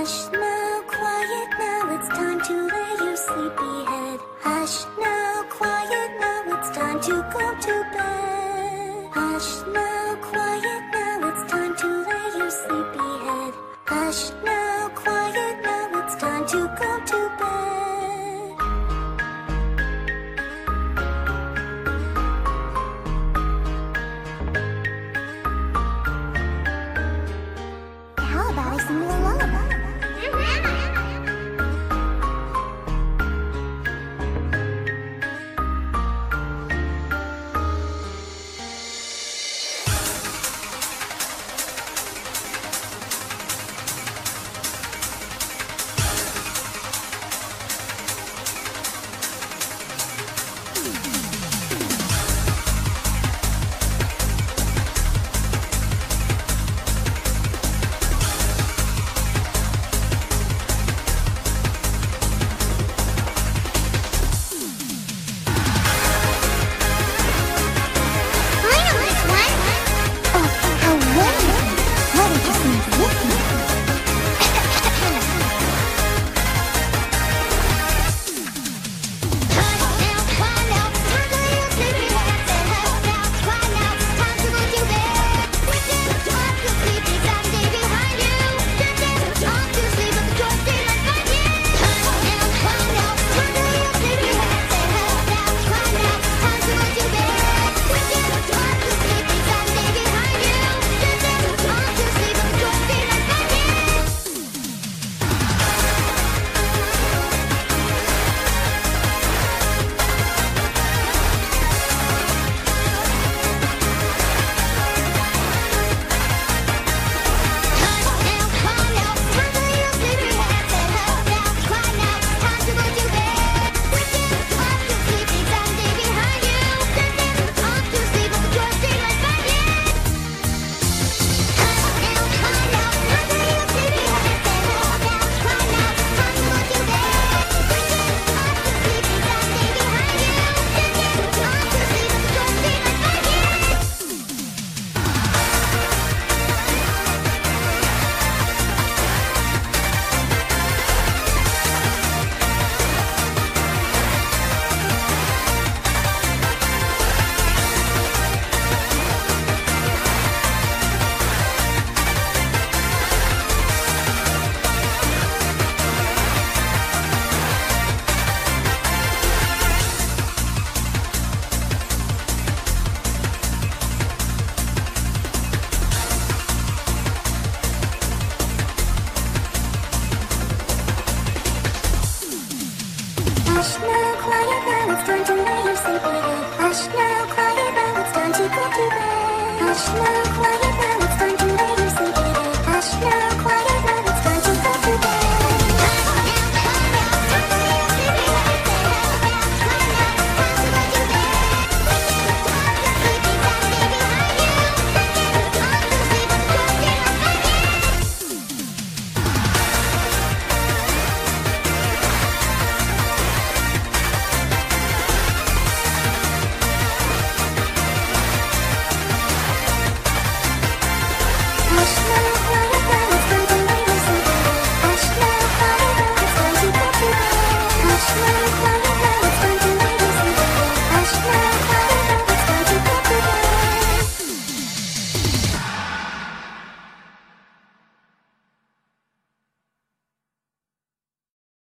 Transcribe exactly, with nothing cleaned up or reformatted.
Hush now, quiet now, it's time to lay your sleepy head. Hush now, quiet now, it's time to go to bed. Hush now, quiet now, it's time to lay your sleepy head. Hush now, quiet now, it's time to go to bed. How about I sing you a lullaby? Hush now, quiet now, it's time to lay your sleepy head. Hush now, quiet now, it's time to go to bed. Hush now, quiet now.